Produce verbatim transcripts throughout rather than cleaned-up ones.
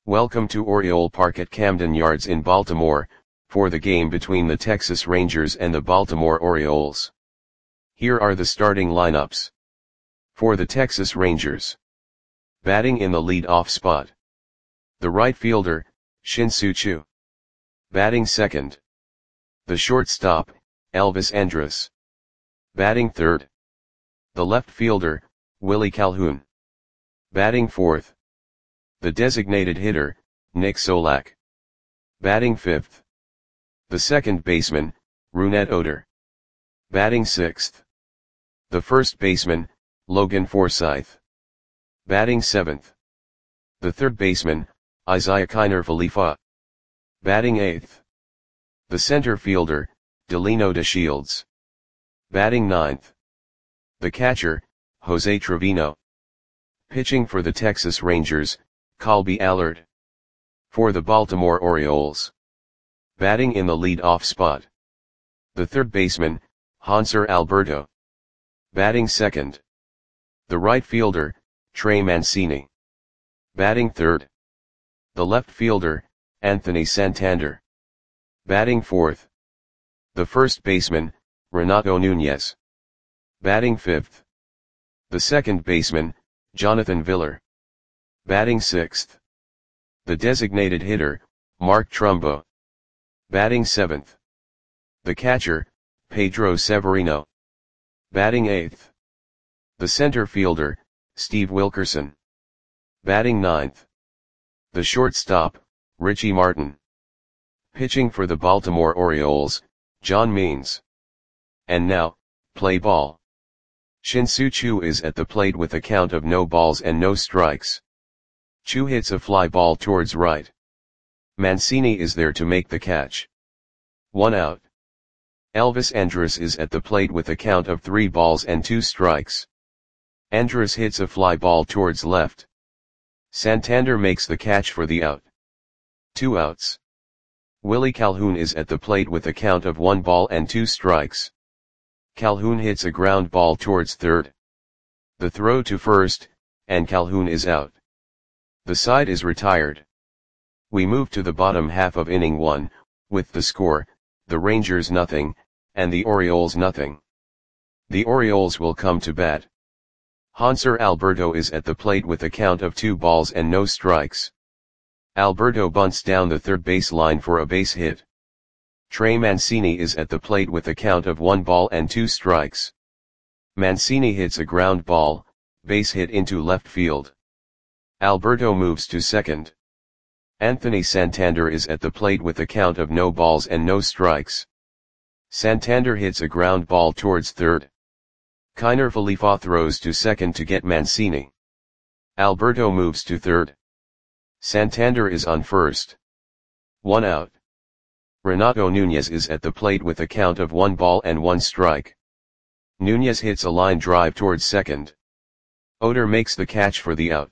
Welcome to Oriole Park at Camden Yards in Baltimore, for the game between the Texas Rangers and the Baltimore Orioles. Here are the starting lineups. For the Texas Rangers. Batting in the lead-off spot. The right fielder, Shin-Soo Choo. Batting second. The shortstop, Elvis Andrus. Batting third. The left fielder, Willie Calhoun. Batting fourth. The designated hitter, Nick Solak. Batting fifth. The second baseman, Rougned Odor. Batting sixth. The first baseman, Logan Forsythe. Batting seventh. The third baseman, Isiah Kiner-Falefa. Batting eighth. The center fielder, Delino DeShields. Batting ninth. The catcher, Jose Trevino. Pitching for the Texas Rangers, Colby Allard. For the Baltimore Orioles. Batting in the lead-off spot. The third baseman, Hanser Alberto. Batting second. The right fielder, Trey Mancini. Batting third. The left fielder, Anthony Santander. Batting fourth. The first baseman, Renato Nunez. Batting fifth. The second baseman, Jonathan Villar. Batting sixth. The designated hitter, Mark Trumbo. Batting seventh. The catcher, Pedro Severino. Batting eighth. The center fielder, Steve Wilkerson. Batting ninth. The shortstop, Richie Martin. Pitching for the Baltimore Orioles, John Means. And now, play ball. Shin-Soo Choo is at the plate with a count of no balls and no strikes. Choo hits a fly ball towards right. Mancini is there to make the catch. One out. Elvis Andrus is at the plate with a count of three balls and two strikes. Andrus hits a fly ball towards left. Santander makes the catch for the out. Two outs. Willie Calhoun is at the plate with a count of one ball and two strikes. Calhoun hits a ground ball towards third. The throw to first, and Calhoun is out. The side is retired. We move to the bottom half of inning one, with the score, the Rangers nothing, and the Orioles nothing. The Orioles will come to bat. Hanser Alberto is at the plate with a count of two balls and no strikes. Alberto bunts down the third base line for a base hit. Trey Mancini is at the plate with a count of one ball and two strikes. Mancini hits a ground ball, base hit into left field. Alberto moves to second. Anthony Santander is at the plate with a count of no balls and no strikes. Santander hits a ground ball towards third. Kiner-Falefa throws to second to get Mancini. Alberto moves to third. Santander is on first. One out. Renato Nunez is at the plate with a count of one ball and one strike. Nunez hits a line drive towards second. Odor makes the catch for the out.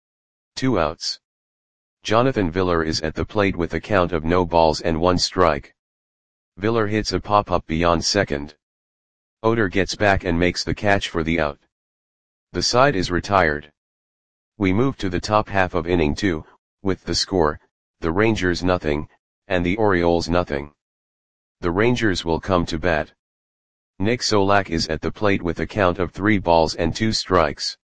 Two outs. Jonathan Villar is at the plate with a count of no balls and one strike. Villar hits a pop-up beyond second. Odor gets back and makes the catch for the out. The side is retired. We move to the top half of inning two, with the score, the Rangers nothing, and the Orioles nothing. The Rangers will come to bat. Nick Solak is at the plate with a count of three balls and two strikes.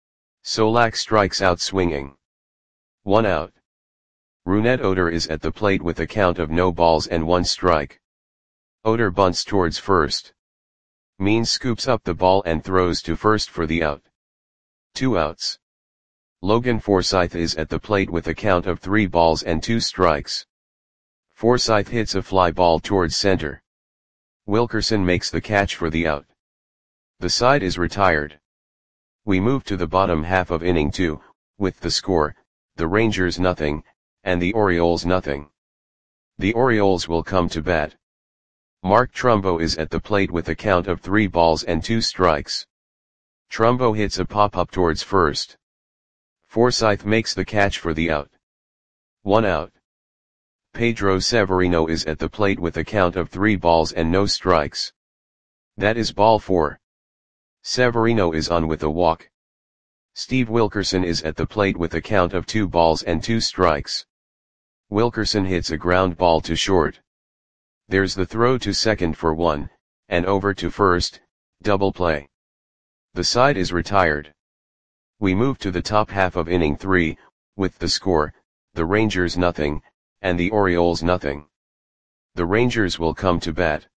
Solak strikes out swinging. One out. Rougned Odor is at the plate with a count of no balls and one strike. Odor bunts towards first. Means scoops up the ball and throws to first for the out. Two outs. Logan Forsythe is at the plate with a count of three balls and two strikes. Forsythe hits a fly ball towards center. Wilkerson makes the catch for the out. The side is retired. We move to the bottom half of inning two, with the score, the Rangers nothing, and the Orioles nothing. The Orioles will come to bat. Mark Trumbo is at the plate with a count of three balls and two strikes. Trumbo hits a pop-up towards first. Forsythe makes the catch for the out. One out. Pedro Severino is at the plate with a count of three balls and no strikes. That is ball four. Severino is on with a walk. Steve Wilkerson is at the plate with a count of two balls and two strikes. Wilkerson hits a ground ball to short. There's the throw to second for one, and over to first, double play. The side is retired. We move to the top half of inning three, with the score, the Rangers nothing, and the Orioles nothing. The Rangers will come to bat.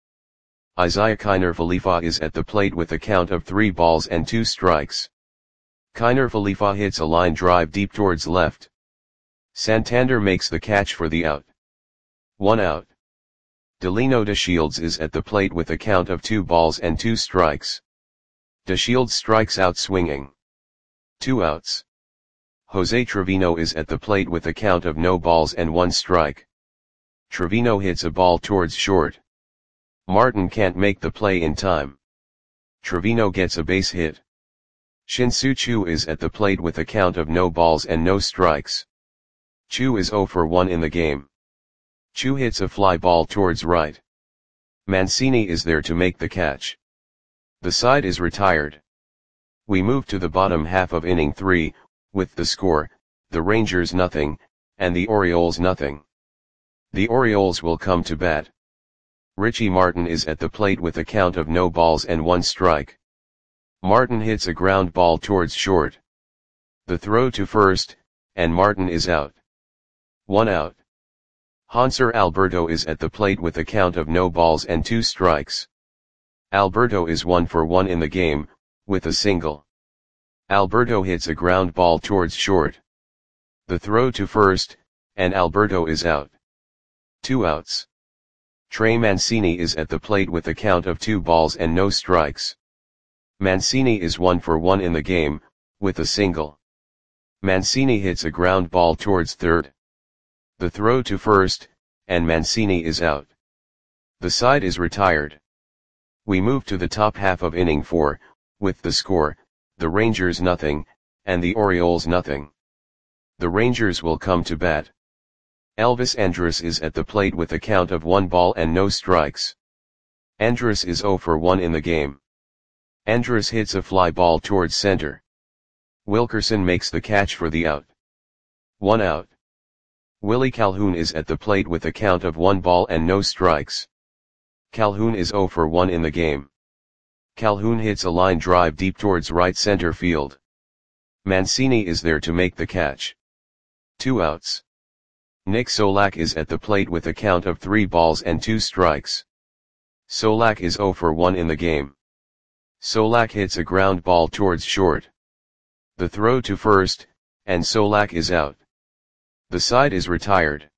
Isiah Kiner Falefa is at the plate with a count of three balls and two strikes. Kiner Falefa hits a line drive deep towards left. Santander makes the catch for the out. One out. Delino DeShields is at the plate with a count of two balls and two strikes. DeShields strikes out swinging. Two outs. Jose Trevino is at the plate with a count of no balls and one strike. Trevino hits a ball towards short. Martin can't make the play in time. Trevino gets a base hit. Shin-Soo Choo is at the plate with a count of no balls and no strikes. Choo is zero for one in the game. Choo hits a fly ball towards right. Mancini is there to make the catch. The side is retired. We move to the bottom half of inning three, with the score, the Rangers nothing, and the Orioles nothing. The Orioles will come to bat. Richie Martin is at the plate with a count of no balls and one strike. Martin hits a ground ball towards short. The throw to first, and Martin is out. One out. Hanser Alberto is at the plate with a count of no balls and two strikes. Alberto is one for one in the game, with a single. Alberto hits a ground ball towards short. The throw to first, and Alberto is out. Two outs. Trey Mancini is at the plate with a count of two balls and no strikes. Mancini is one for one in the game, with a single. Mancini hits a ground ball towards third. The throw to first, and Mancini is out. The side is retired. We move to the top half of inning four, with the score, the Rangers nothing, and the Orioles nothing. The Rangers will come to bat. Elvis Andrus is at the plate with a count of one ball and no strikes. Andrus is zero for one in the game. Andrus hits a fly ball towards center. Wilkerson makes the catch for the out. One out. Willie Calhoun is at the plate with a count of one ball and no strikes. Calhoun is zero for one in the game. Calhoun hits a line drive deep towards right center field. Mancini is there to make the catch. Two outs. Nick Solak is at the plate with a count of three balls and two strikes. Solak is zero for one in the game. Solak hits a ground ball towards short. The throw to first, and Solak is out. The side is retired.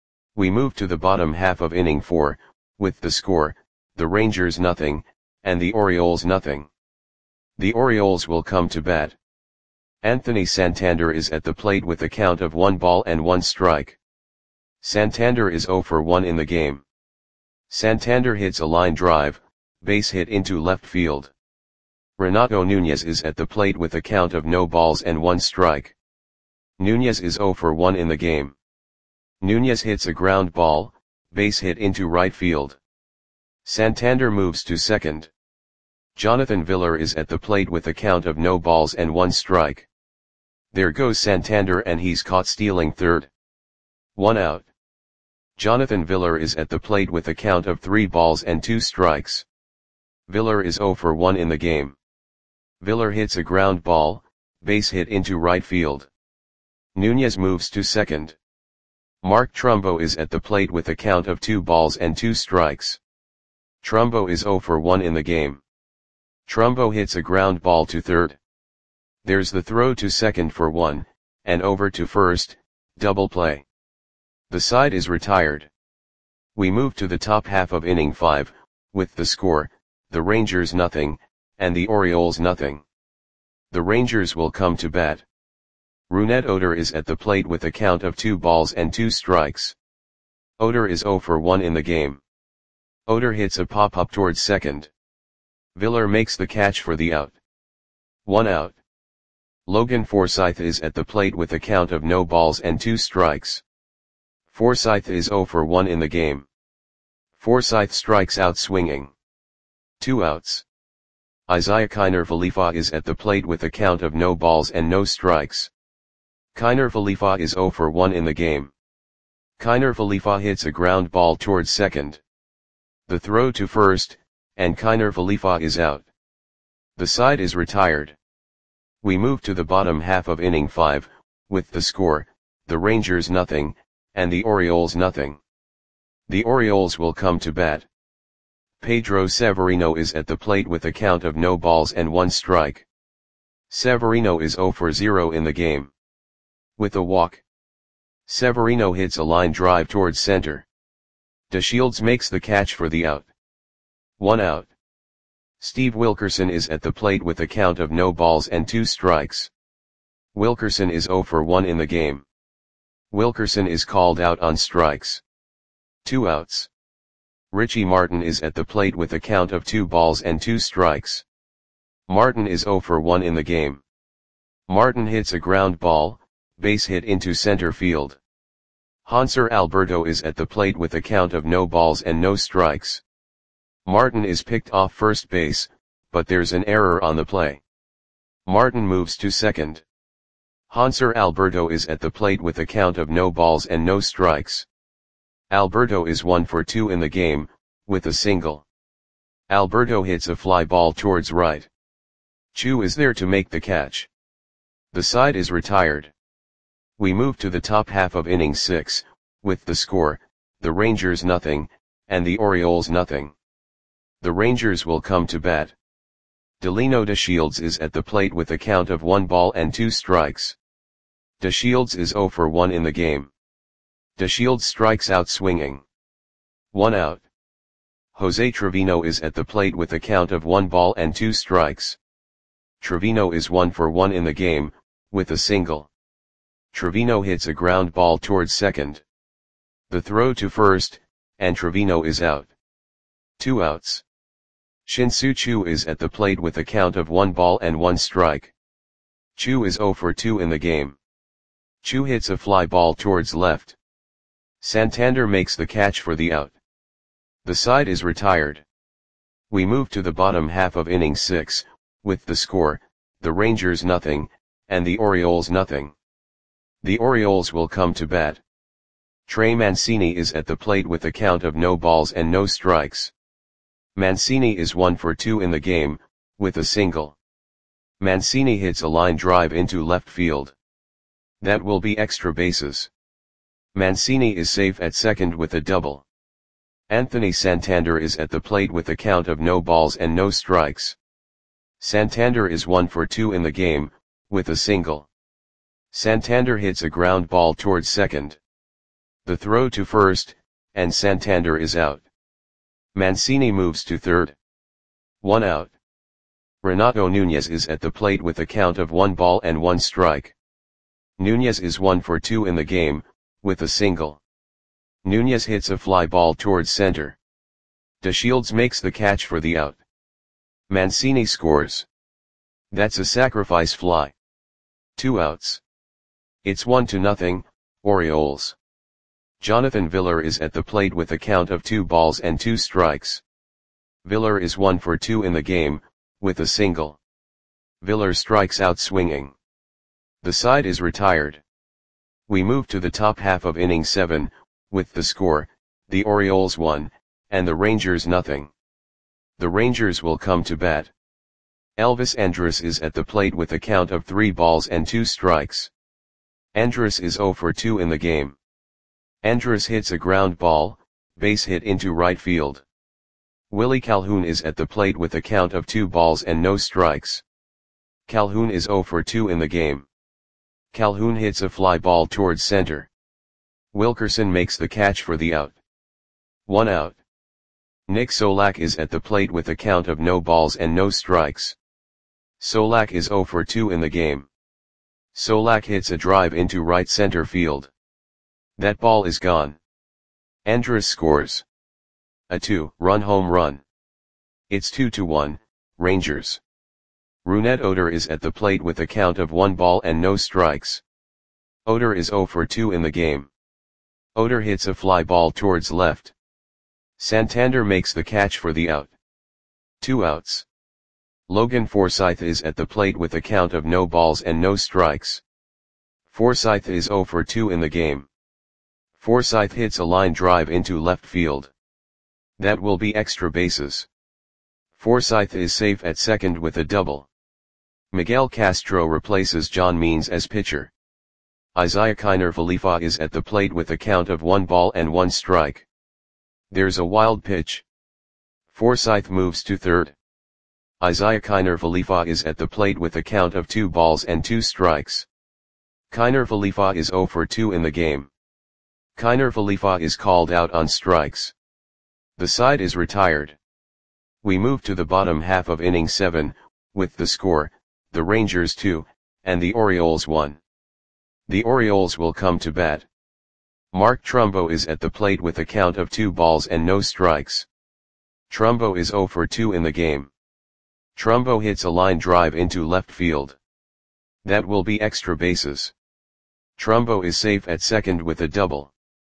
We move to the bottom half of inning four, with the score, the Rangers nothing, and the Orioles nothing. The Orioles will come to bat. Anthony Santander is at the plate with a count of one ball and one strike. Santander is zero for one in the game. Santander hits a line drive, base hit into left field. Renato Nunez is at the plate with a count of no balls and one strike. Nunez is zero for one in the game. Nunez hits a ground ball, base hit into right field. Santander moves to second. Jonathan Villar is at the plate with a count of no balls and one strike. There goes Santander and he's caught stealing third. One out. Jonathan Villar is at the plate with a count of three balls and two strikes. Villar is zero for one in the game. Villar hits a ground ball, base hit into right field. Nunez moves to second. Mark Trumbo is at the plate with a count of two balls and two strikes. Trumbo is zero for one in the game. Trumbo hits a ground ball to third. There's the throw to second for one, and over to first, double play. The side is retired. We move to the top half of inning five, with the score, the Rangers nothing, and the Orioles nothing. The Rangers will come to bat. Rougned Odor is at the plate with a count of two balls and two strikes. Odor is zero for one in the game. Odor hits a pop-up towards second. Villar makes the catch for the out. One out. Logan Forsythe is at the plate with a count of no balls and two strikes. Forsythe is zero for one in the game. Forsythe strikes out swinging. Two outs. Isaiah Kiner Khalifa is at the plate with a count of no balls and no strikes. Kiner Khalifa is zero for one in the game. Kiner Khalifa hits a ground ball towards second. The throw to first, and Kiner Khalifa is out. The side is retired. We move to the bottom half of inning five, with the score, the Rangers nothing, and the Orioles nothing. The Orioles will come to bat. Pedro Severino is at the plate with a count of no balls and one strike. Severino is zero for zero in the game. With a walk, Severino hits a line drive towards center. DeShields makes the catch for the out. One out. Steve Wilkerson is at the plate with a count of no balls and two strikes. Wilkerson is zero for one in the game. Wilkerson is called out on strikes. Two outs. Richie Martin is at the plate with a count of two balls and two strikes. Martin is zero for one in the game. Martin hits a ground ball, base hit into center field. Hanser Alberto is at the plate with a count of no balls and no strikes. Martin is picked off first base, but there's an error on the play. Martin moves to second. Hanser Alberto is at the plate with a count of no balls and no strikes. Alberto is one for two in the game, with a single. Alberto hits a fly ball towards right. Chu is there to make the catch. The side is retired. We move to the top half of inning six, with the score, the Rangers nothing, and the Orioles nothing. The Rangers will come to bat. Delino DeShields is at the plate with a count of one ball and two strikes. DeShields is zero for one in the game. DeShields strikes out swinging. One out. Jose Trevino is at the plate with a count of one ball and two strikes. Trevino is one for one in the game, with a single. Trevino hits a ground ball towards second. The throw to first, and Trevino is out. Two outs. Shin-Soo Choo is at the plate with a count of one ball and one strike. Choo is zero for two in the game. Choo hits a fly ball towards left. Santander makes the catch for the out. The side is retired. We move to the bottom half of inning six, with the score, the Rangers nothing, and the Orioles nothing. The Orioles will come to bat. Trey Mancini is at the plate with a count of no balls and no strikes. Mancini is one for two in the game, with a single. Mancini hits a line drive into left field. That will be extra bases. Mancini is safe at second with a double. Anthony Santander is at the plate with a count of no balls and no strikes. Santander is one for two in the game, with a single. Santander hits a ground ball towards second. The throw to first, and Santander is out. Mancini moves to third. One out. Renato Nunez is at the plate with a count of one ball and one strike. Nunez is one for two in the game, with a single. Nunez hits a fly ball towards center. DeShields makes the catch for the out. Mancini scores. That's a sacrifice fly. Two outs. It's one to nothing, Orioles. Jonathan Villar is at the plate with a count of two balls and two strikes. Villar is one for two in the game, with a single. Villar strikes out swinging. The side is retired. We move to the top half of inning seven, with the score, the Orioles one, and the Rangers nothing. The Rangers will come to bat. Elvis Andrus is at the plate with a count of three balls and two strikes. Andrus is zero for two in the game. Andrus hits a ground ball, base hit into right field. Willie Calhoun is at the plate with a count of two balls and no strikes. Calhoun is zero for two in the game. Calhoun hits a fly ball towards center. Wilkerson makes the catch for the out. One out. Nick Solak is at the plate with a count of no balls and no strikes. Solak is zero for two in the game. Solak hits a drive into right center field. That ball is gone. Andrus scores a two-run home run. It's two to one, Rangers. Rougned Odor is at the plate with a count of one ball and no strikes. Odor is zero for two in the game. Odor hits a fly ball towards left. Santander makes the catch for the out. Two outs. Logan Forsythe is at the plate with a count of no balls and no strikes. Forsythe is zero for two in the game. Forsythe hits a line drive into left field. That will be extra bases. Forsythe is safe at second with a double. Miguel Castro replaces John Means as pitcher. Isiah Kiner Falefa is at the plate with a count of one ball and one strike. There's a wild pitch. Forsythe moves to third. Isiah Kiner Falefa is at the plate with a count of two balls and two strikes. Kiner Falefa is zero for two in the game. Kiner Falefa is called out on strikes. The side is retired. We move to the bottom half of inning seven, with the score, the Rangers two, and the Orioles one. The Orioles will come to bat. Mark Trumbo is at the plate with a count of two balls and no strikes. Trumbo is zero for two in the game. Trumbo hits a line drive into left field. That will be extra bases. Trumbo is safe at second with a double.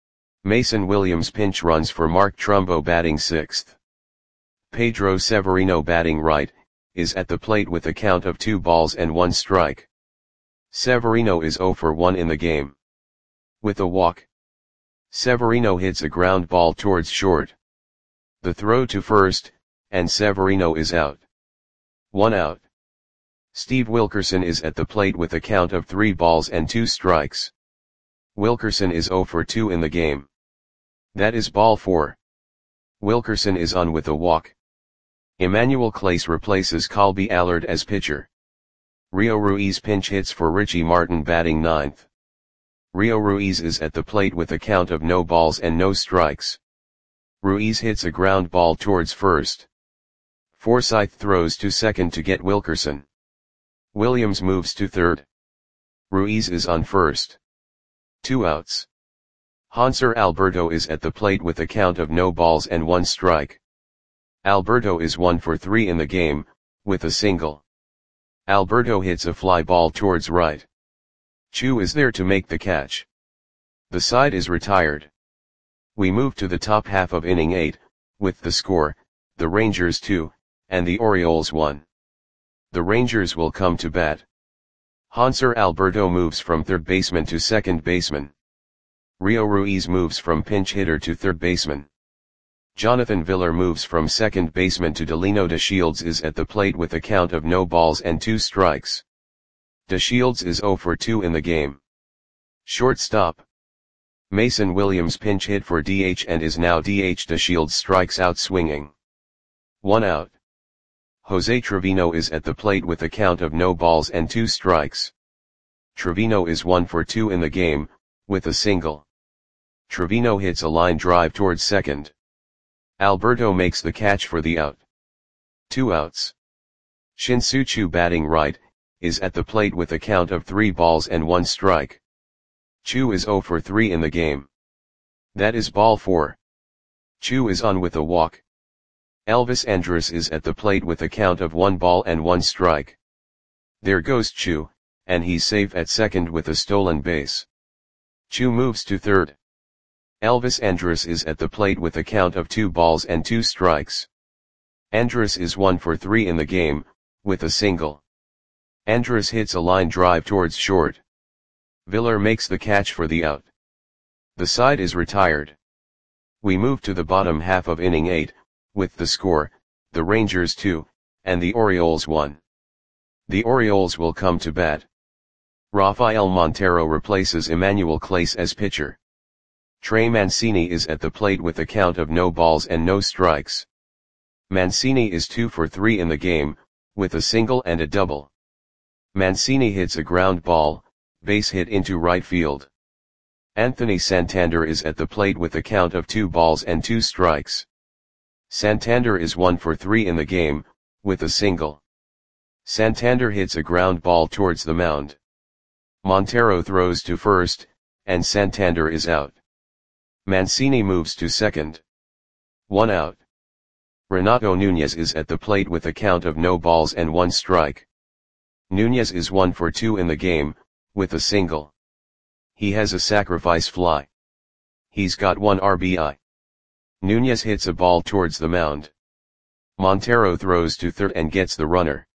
Mason Williams pinch runs for Mark Trumbo batting sixth. Pedro Severino batting right, is at the plate with a count of two balls and one strike. Severino is zero for one in the game. With a walk, Severino hits a ground ball towards short. The throw to first, and Severino is out. One out. Steve Wilkerson is at the plate with a count of three balls and two strikes. Wilkerson is zero for two in the game. That is ball four. Wilkerson is on with a walk. Emmanuel Clase replaces Colby Allard as pitcher. Rio Ruiz pinch hits for Richie Martin batting ninth. Rio Ruiz is at the plate with a count of no balls and no strikes. Ruiz hits a ground ball towards first. Forsythe throws to second to get Wilkerson. Williams moves to third. Ruiz is on first. Two outs. Hanser Alberto is at the plate with a count of no balls and one strike. Alberto is one for three in the game, with a single. Alberto hits a fly ball towards right. Chu is there to make the catch. The side is retired. We move to the top half of inning eight, with the score, the Rangers two, and the Orioles one. The Rangers will come to bat. Hanser Alberto moves from third baseman to second baseman. Rio Ruiz moves from pinch hitter to third baseman. Jonathan Villar moves from second baseman to Delino DeShields is at the plate with a count of no balls and two strikes. DeShields is zero for two in the game. Shortstop. Mason Williams pinch hit for D H and is now D H. DeShields strikes out swinging. One out. Jose Trevino is at the plate with a count of no balls and two strikes. Trevino is one for two in the game, with a single. Trevino hits a line drive towards second. Alberto makes the catch for the out. Two outs. Shin-Soo Choo batting right, is at the plate with a count of three balls and one strike. Chu is zero for three in the game. That is ball four. Chu is on with a walk. Elvis Andrus is at the plate with a count of one ball and one strike. There goes Chu, and he's safe at second with a stolen base. Chu moves to third. Elvis Andrus is at the plate with a count of two balls and two strikes. Andrus is one for three in the game, with a single. Andrus hits a line drive towards short. Villar makes the catch for the out. The side is retired. We move to the bottom half of inning eight, with the score, the Rangers two, and the Orioles one. The Orioles will come to bat. Rafael Montero replaces Emmanuel Clase as pitcher. Trey Mancini is at the plate with a count of no balls and no strikes. Mancini is two for three in the game, with a single and a double. Mancini hits a ground ball, base hit into right field. Anthony Santander is at the plate with a count of two balls and two strikes. Santander is one for three in the game, with a single. Santander hits a ground ball towards the mound. Montero throws to first, and Santander is out. Mancini moves to second. One out. Renato Nunez is at the plate with a count of no balls and one strike. Nunez is one for two in the game, with a single. He has a sacrifice fly. He's got one R B I. Nunez hits a ball towards the mound. Montero throws to third and gets the runner.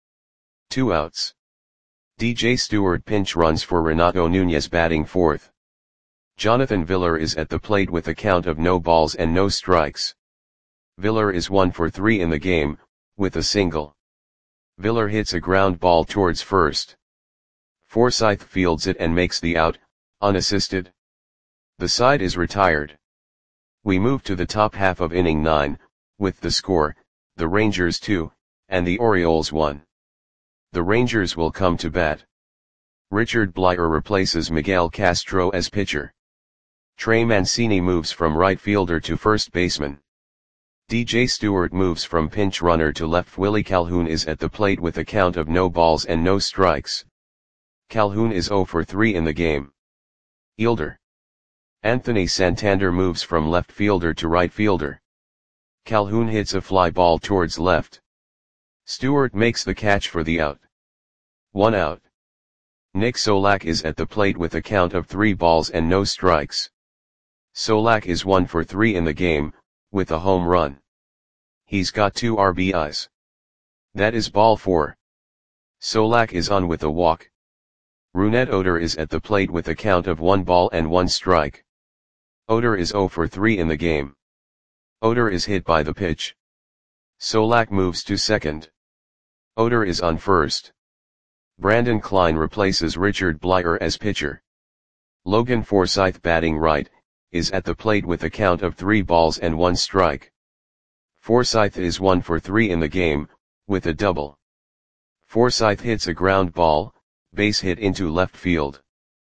Two outs. D J Stewart pinch runs for Renato Nunez batting fourth. Jonathan Villar is at the plate with a count of no balls and no strikes. Villar is one for three in the game, with a single. Villar hits a ground ball towards first. Forsythe fields it and makes the out, unassisted. The side is retired. We move to the top half of inning nine, with the score, the Rangers two, and the Orioles one. The Rangers will come to bat. Richard Bleier replaces Miguel Castro as pitcher. Trey Mancini moves from right fielder to first baseman. D J Stewart moves from pinch runner to left. Willie Calhoun is at the plate with a count of no balls and no strikes. Calhoun is zero for three in the game. Fielder. Anthony Santander moves from left fielder to right fielder. Calhoun hits a fly ball towards left. Stewart makes the catch for the out. One out. Nick Solak is at the plate with a count of three balls and no strikes. Solak is one for three in the game, with a home run. He's got two R B Is. That is ball four. Solak is on with a walk. Rougned Odor is at the plate with a count of one ball and one strike. Odor is zero for three in the game. Odor is hit by the pitch. Solak moves to second. Odor is on first. Brandon Klein replaces Richard Bleier as pitcher. Logan Forsythe batting right, is at the plate with a count of three balls and one strike. Forsythe is one for three in the game, with a double. Forsythe hits a ground ball, base hit into left field.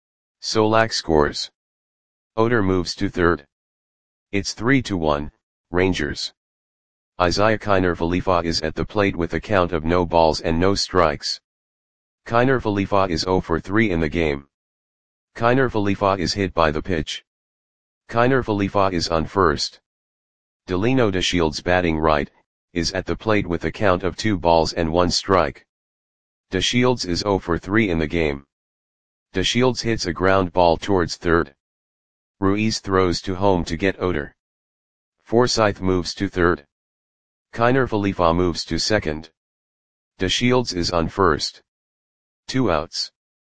Solak scores. Odor moves to third. It's three to one, Rangers. Isaiah Kiner Falefa is at the plate with a count of no balls and no strikes. Kiner Falefa is zero for three in the game. Kiner Falefa is hit by the pitch. Kiner Falefa is on first. Delino DeShields batting right, is at the plate with a count of two balls and one strike. DeShields is zero for three in the game. DeShields hits a ground ball towards third. Ruiz throws to home to get Odor. Forsythe moves to third. Kiner Falefa moves to second. DeShields is on first. Two outs.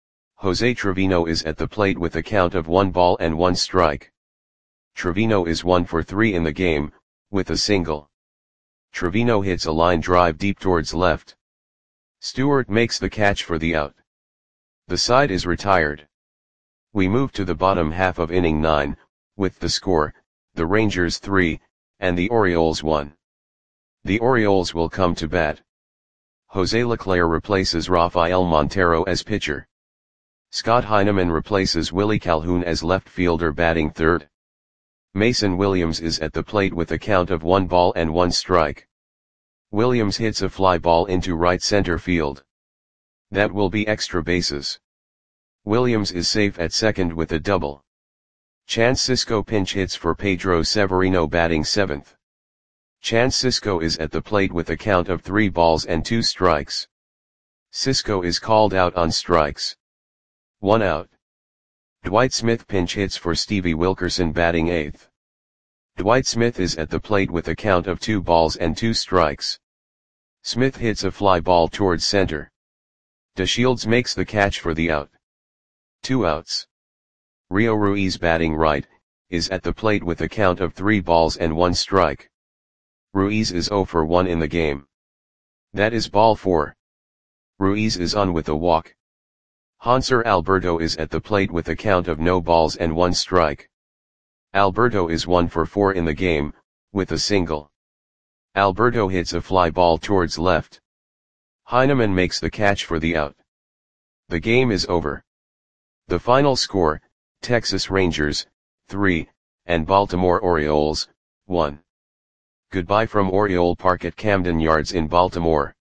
Jose Trevino is at the plate with a count of one ball and one strike. Trevino is one for three in the game, with a single. Trevino hits a line drive deep towards left. Stewart makes the catch for the out. The side is retired. We move to the bottom half of inning nine, with the score, the Rangers three, and the Orioles one. The Orioles will come to bat. Jose Leclerc replaces Rafael Montero as pitcher. Scott Heineman replaces Willie Calhoun as left fielder batting third. Mason Williams is at the plate with a count of one ball and one strike. Williams hits a fly ball into right center field. That will be extra bases. Williams is safe at second with a double. Chance Sisco pinch hits for Pedro Severino batting seventh. Chance Sisco is at the plate with a count of three balls and two strikes. Sisco is called out on strikes. One out. Dwight Smith pinch hits for Stevie Wilkerson batting eighth. Dwight Smith is at the plate with a count of two balls and two strikes. Smith hits a fly ball towards center. DeShields makes the catch for the out. Two outs. Rio Ruiz batting right, is at the plate with a count of three balls and one strike. Ruiz is zero for one in the game. That is ball four. Ruiz is on with a walk. Hanser Alberto is at the plate with a count of no balls and one strike. Alberto is one for four in the game, with a single. Alberto hits a fly ball towards left. Heineman makes the catch for the out. The game is over. The final score, Texas Rangers, three, and Baltimore Orioles, one. Goodbye from Oriole Park at Camden Yards in Baltimore.